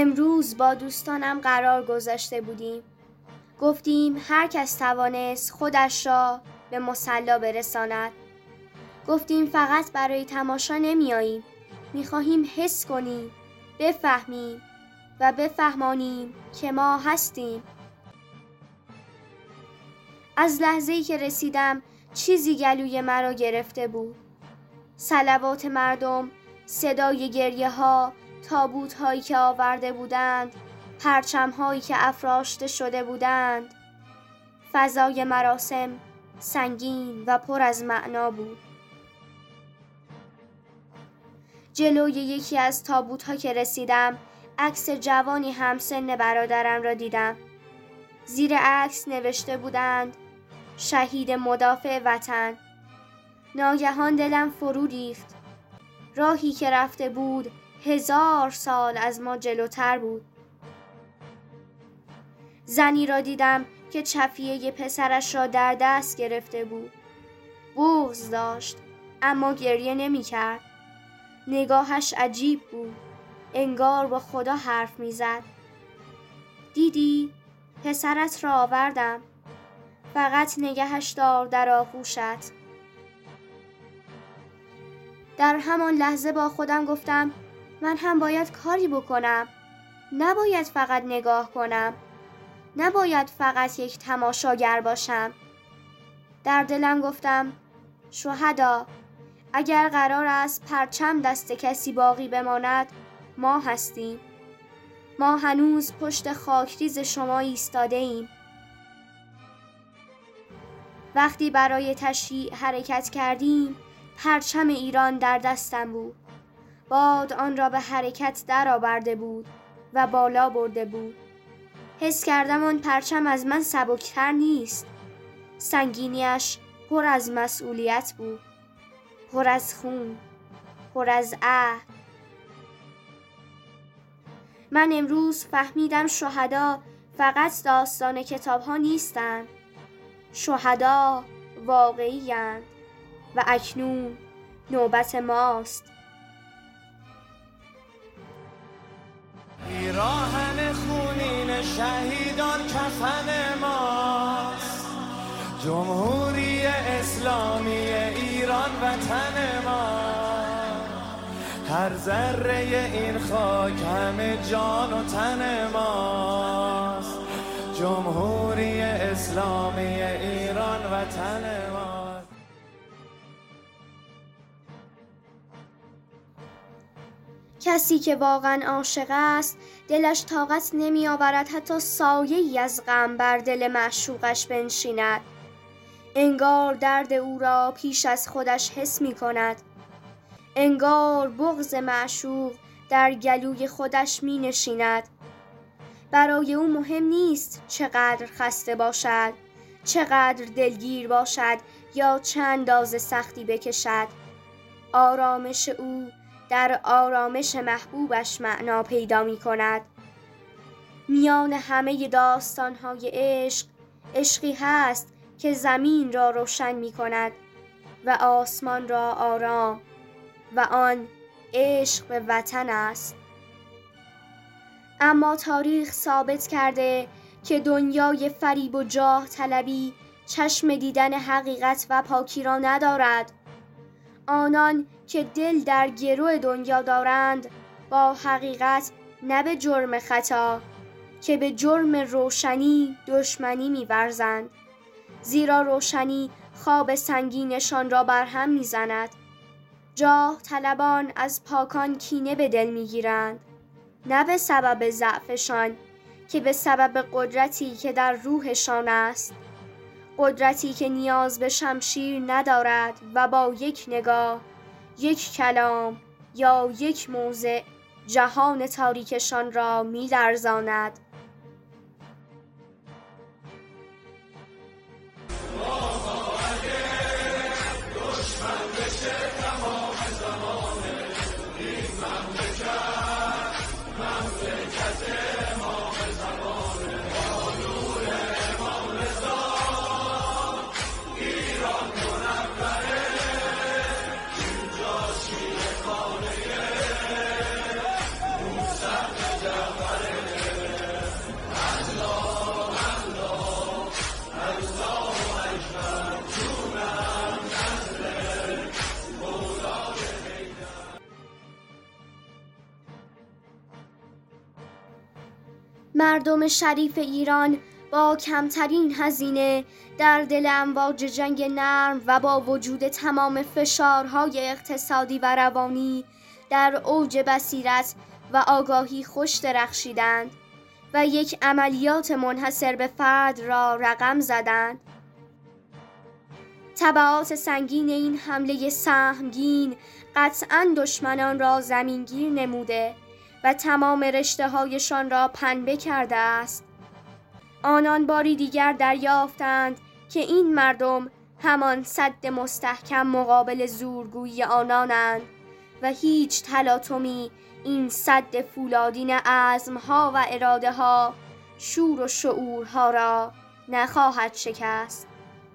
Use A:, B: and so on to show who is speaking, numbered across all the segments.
A: امروز با دوستانم قرار گذاشته بودیم. گفتیم هر کس توانست خودش را به مصلی برساند. گفتیم فقط برای تماشا نمیاییم، میخواهیم حس کنیم، بفهمیم و بفهمانیم که ما هستیم. از لحظه‌ای که رسیدم چیزی گلوی مرا گرفته بود. صلوات مردم، صدای گریه ها، تابوت هایی که آورده بودند، پرچم هایی که افراشته شده بودند. فضای مراسم سنگین و پر از معنا بود. جلوی یکی از تابوت ها که رسیدم، عکس جوانی همسن برادرم را دیدم. زیر عکس نوشته بودند شهید مدافع وطن. ناگهان دلم فرو ریخت. راهی که رفته بود 1000 سال از ما جلوتر بود. زنی را دیدم که چفیه پسرش را در دست گرفته بود. بغض داشت اما گریه نمی کرد. نگاهش عجیب بود، انگار با خدا حرف می زد. دیدی؟ پسرت را آوردم، فقط نگهش دار در آغوشت. در همان لحظه با خودم گفتم من هم باید کاری بکنم. نباید فقط نگاه کنم. نباید فقط یک تماشاگر باشم. در دلم گفتم شهدا، اگر قرار است پرچم دست کسی باقی بماند، ما هستیم. ما هنوز پشت خاکریز شما ایستاده ایم. وقتی برای تشییع حرکت کردیم، پرچم ایران در دستم بود. باد آن را به حرکت درآورده بود و بالا برده بود. حس کردم آن پرچم از من سبکتر نیست. سنگینیش پر از مسئولیت بود، پر از خون، پر از عهد. من امروز فهمیدم شهدا فقط داستان کتاب ها نیستند. شهدا واقعی اند و اکنون نوبت ماست.
B: پیراهن خونین شهیدان کفن ماست. جمهوری اسلامی ایران وطن ما. هر ذره این خاک همه جان و تن ماست. جمهوری اسلامی ایران وطن ماست.
A: کسی که واقعا عاشق است دلش طاقت نمی آورد حتی سایه‌ای از غم بر دل معشوقش بنشیند. انگار درد او را پیش از خودش حس می کند. انگار بغض معشوق در گلوی خودش می نشیند. برای او مهم نیست چقدر خسته باشد، چقدر دلگیر باشد یا چه اندازه سختی بکشد. آرامش او در آرامش محبوبش معنا پیدا می کند. میان همه داستان‌های عشق، عشقی هست که زمین را روشن می کند و آسمان را آرام، و آن عشق به وطن است. اما تاریخ ثابت کرده که دنیای فریب و جاه طلبی چشم دیدن حقیقت و پاکی را ندارد. آنان که دل در گرو دنیا دارند با حقیقت نه به جرم خطا که به جرم روشنی دشمنی می‌ورزند. زیرا روشنی خواب سنگینشان را برهم می‌زند. جاه طلبان از پاکان کینه به دل می‌گیرند، نه به سبب ضعفشان که به سبب قدرتی که در روحشان است. قدرتی که نیاز به شمشیر ندارد و با یک نگاه، یک کلام یا یک موضع جهان تاریکشان را می‌لرزاند. مردم شریف ایران با کمترین هزینه در دل امواج جنگ نرم و با وجود تمام فشارهای اقتصادی و روانی در اوج بصیرت و آگاهی خوش درخشیدند و یک عملیات منحصر به فرد را رقم زدند. تبعات سنگین این حمله سهمگین قطعاً دشمنان را زمینگیر نموده و تمام رشته‌هایشان را پنبه کرده است. آنان باری دیگر دریافتند که این مردم همان سد مستحکم مقابل زورگویی آنانند و هیچ تلاطمی این سد فولادین عزمها و اراده ها، شور و شعورها را نخواهد شکست.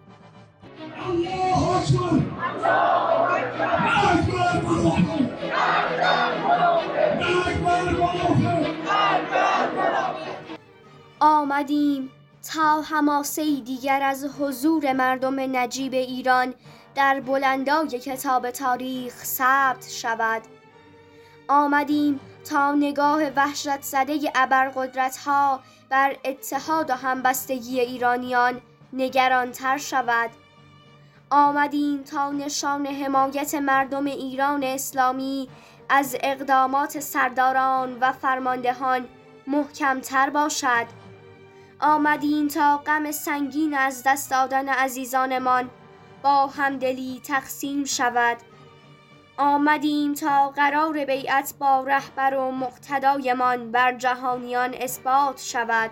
A: آمدیم تا حماسه‌ای دیگر از حضور مردم نجیب ایران در بلندای کتاب تاریخ ثبت شود. آمدیم تا نگاه وحشت زده ابرقدرت‌ها بر اتحاد و همبستگی ایرانیان نگرانتر شود. آمدیم تا نشان حمایت مردم ایران اسلامی از اقدامات سرداران و فرماندهان محکمتر باشد. آمدیم تا غم سنگین از دست دادن عزیزانمان با همدلی تقسیم شود. آمدیم تا قرار بیعت با رهبر و مقتدایمان بر جهانیان اثبات شود.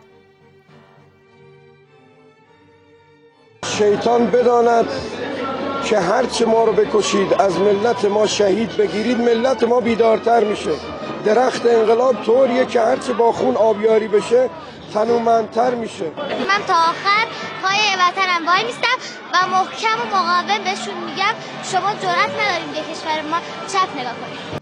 C: شیطان بداند که هرچه ما رو بکشید، از ملت ما شهید بگیرید، ملت ما بیدارتر میشه. درخت انقلاب طوریه که هرچه با خون آبیاری بشه تنومندتر میشه.
D: من تا آخر پای وطنم وای میستم و محکم و مقاوم بهشون میگم شما جرأت نداریم به کشور ما چپ نگاه کنید.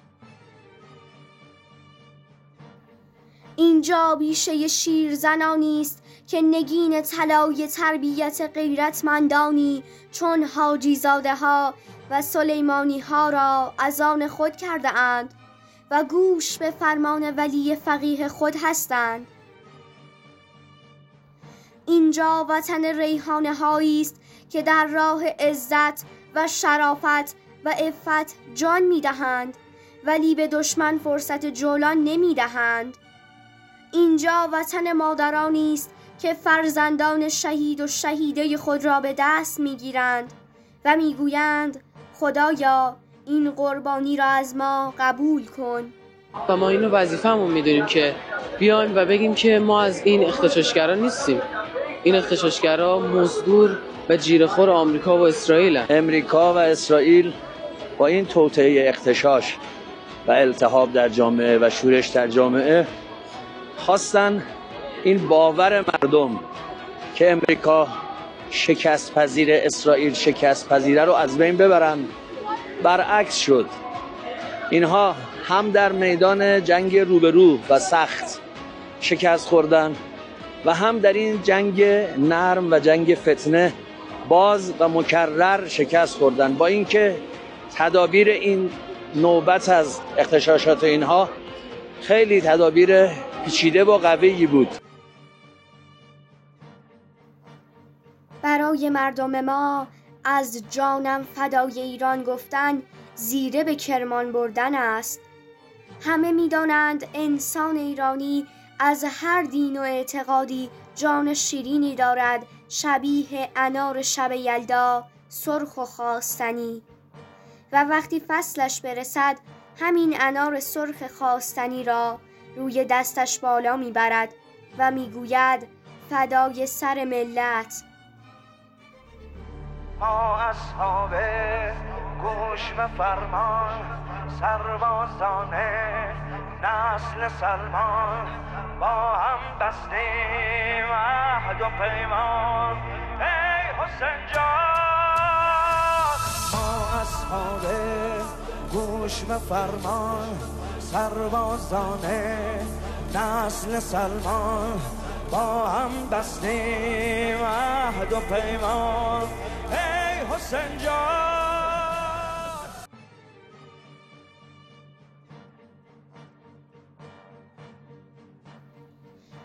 A: اینجا بیشه شیرزنانی است که نگین طلای تربیت غیرتمندانی چون حاجی زاده ها و سلیمانی ها را از آن خود کرده اند و گوش به فرمان ولی فقیه خود هستند. اینجا وطن ریحانه هایی است که در راه عزت و شرافت و عفت جان می‌دهند ولی به دشمن فرصت جولان نمی‌دهند. اینجا وطن مادرانی است که فرزندان شهید و شهیده خود را به دست می‌گیرند و می‌گویند خدایا این قربانی را از ما قبول کن.
E: و ما اینو وظیفه‌مون می‌دونیم که بیایم و بگیم که ما از این اغتشاشگرا نیستیم. این اغتشاشگرا مزدور و جیره‌خور آمریکا و اسرائیل هستند.
F: امریکا و اسرائیل با این توطئه اغتشاش و التهاب در جامعه و شورش در جامعه خواستن این باور مردم که امریکا شکست پذیر، اسرائیل شکست پذیره رو از بین ببرن. برعکس شد. اینها هم در میدان جنگ روبرو و سخت شکست خوردن و هم در این جنگ نرم و جنگ فتنه باز و مکرر شکست خوردن، با اینکه تدابیر این نوبت از اغتشاشات اینها خیلی تدابیر پیچیده و قوی بود.
A: برای مردم ما از جانم فدای ایران گفتن زیره به کرمان بردن است. همه می‌دانند انسان ایرانی از هر دین و اعتقادی جان شیرینی دارد، شبیه انار شب یلدا، سرخ و خواستنی، و وقتی فصلش برسد همین انار سرخ خواستنی را روی دستش بالا میبرد و میگوید فدای سر ملت.
B: ما اصحاب گوش و فرمان، سربازان نسل سلمان، با هم بستیم عهد و پیمان. ای حسین جان، ما اصحاب گوش و فرمان، سربازان نسل سلمان، با هم بستیم عهد و پیمان. ای حسین جان.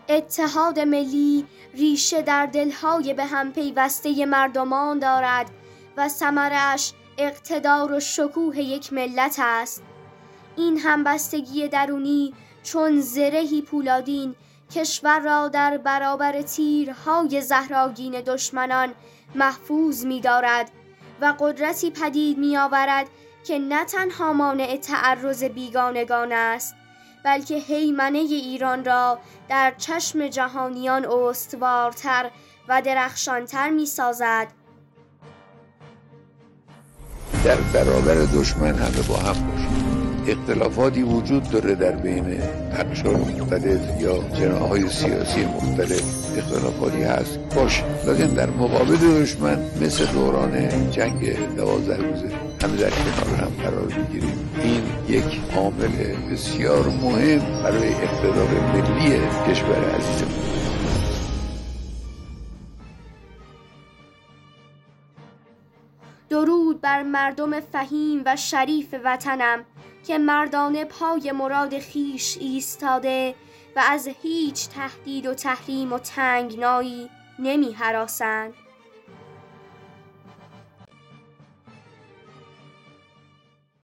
A: اتحاد ملی ریشه در دلهای به هم پیوسته مردمان دارد و ثمرش اقتدار و شکوه یک ملت است. این همبستگی درونی چون زرهی پولادین کشور را در برابر تیرهای زهرآگین دشمنان محفوظ می دارد و قدرتی پدید می آورد که نه تنها مانع تعرض بیگانگان است، بلکه هیمنه ایران را در چشم جهانیان استوارتر و درخشانتر می سازد.
G: در برابر دشمن همه با هم باشیم. اختلافاتی وجود داره در بین اقشار مختلف یا جناح‌های سیاسی مختلف، اختلافاتی هست باشه، لیکن در مقابل دشمن مثل دوران جنگ 12 روزه همه در کنار هم قرار بگیریم. این یک عامل بسیار مهم برای اقتدار ملی کشور عزیزمون.
A: درود بر مردم فهیم و شریف وطنم که مردانه پای مراد خیش ایستاده و از هیچ تهدید و تحریم و تنگنایی نمی هراسند.